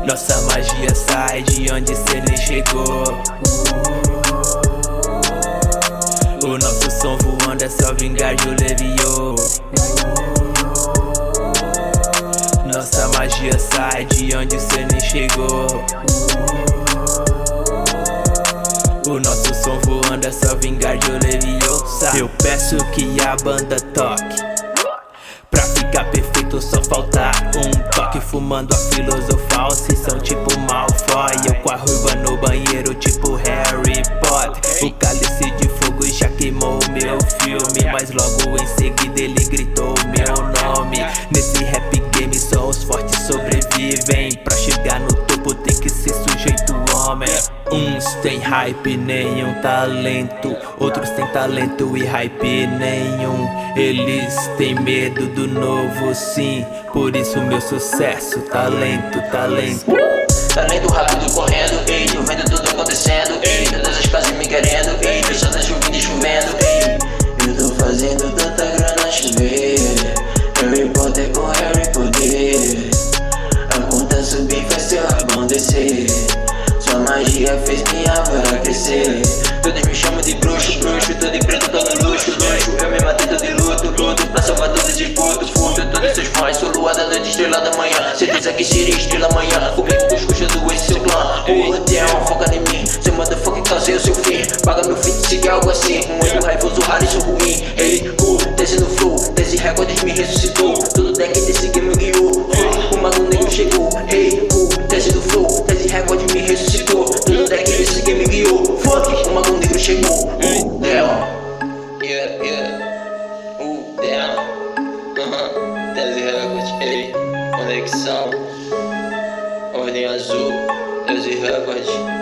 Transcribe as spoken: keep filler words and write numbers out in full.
Nossa magia sai de onde cê nem chegou. O nosso som voando é só vingar de Leviô. Nossa magia sai de onde cê nem chegou. O nosso som voando é só vingar de Leviô. Eu peço que a banda toque. Pra ficar perfeito só falta um toque. Fumando a filosofal, se são tipo Malfoy. Eu com a ruiva no banheiro tipo Harry Potter. O cálice de fogo já queimou meu filme, mas logo em seguida ele gritou meu nome. Nesse rap game só os fortes sobrevivem. Pra chegar no topo tem que ser sujeito homem. Uns tem hype, nenhum talento. Outros tem talento e hype nenhum. Eles têm medo do novo, sim. Por isso meu sucesso, talento, talento. Talento rápido correndo, ei, eu vendo tudo acontecendo, ei, todas as casas me querendo, ei, pessoas tá chovendo e chovendo, ei. Eu tô fazendo tanta grana chover. Harry Potter com Harry Poder. A conta subir faz seu rabão descer. Sua magia fez minha vara crescer. Todos me chamam de bruxo, bruxo, todo em preto, tô no luxo, luxo. Eu me matei todo de luto, luto, pra salvar todos esses putos. Furto todos seus fãs, sou lua da noite, estrela da manhã. Certeza que seria estrela amanhã, comigo com os custos do esse seu clã. O roteão, foca em mim, seu motherfucker causei o seu fim. Paga meu feat, siga algo assim, um olho raivoso, raro e sou ruim. Ei, uh, desce no flow, desse recordes me ressuscitou. Todo deck desse game me guiou, uh, o mago negro chegou. Ei, uh, desce do flow, desse recordes me ressuscitou. Todo deck desse game me guiou, fuck, o mago negro chegou. Uh, down, yeah, yeah, uh, down, uh-huh, desse recordes, ei, conexão, ordem azul, desse recordes.